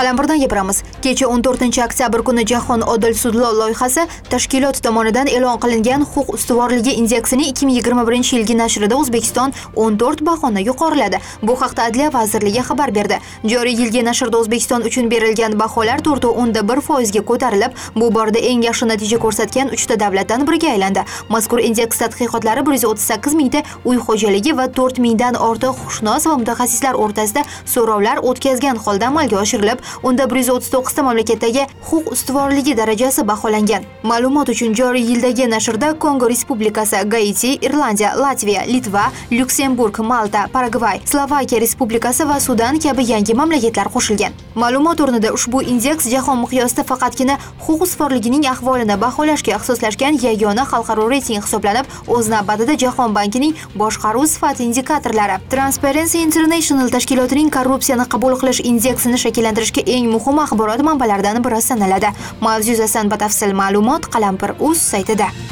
Qalampirdan gapiramiz. Kecha 14-oktyabr kuni Jahon odil sudlov loyihasi tashkilot tomonidan e'lon qilingan huquq ustuvorligi indeksining 2021-yilgi nashrida O'zbekiston 14 bahona yuqoriladi. Bu haqda Adliya vazirligi xabar berdi. Joriy yilgi nashrda O'zbekiston uchun berilgan baholar 4.1% ga ko'tarilib, bu borada eng yaxshi natija ko'rsatgan 3 ta davlatdan biriga aylandi. Mazkur indeks tadqiqotlari 138 mingta uy xo'jaligi va 4 mingdan ortiq huquqshunos va mutaxassislar o'rtasida so'rovlar o'tkazgan holda amalga oshirilib, unda 139 ta mamlakatdagi huquq ustuvorligi darajasi baholangan. Ma'lumot uchun joriy yildagi nashrda Kongo Respublikasi, Gaiti, Irlandiya, Latviya, Litva, Lyuksemburg, Malta, Paragvay, Slovakiya Respublikasi va Sudan kabi yangi mamlakatlar qo'shilgan. Ma'lumot o'rnida ushbu indeks jahon miqyosida faqatgina huquq ustuvorligining ahvolini baholashga ixtisoslashgan yagona xalqaro reyting hisoblanib, o'z navbatida Jahon bankining boshqaruv sifati indikatorlari Transparency International tashkilotining korrupsiyani qabul qilish indeksini shakllantirishga eng muhim axborot manbalaridan biri sanaladi. Mavzu yuzasidan batafsil ma'lumot Qalampir.uz saytida.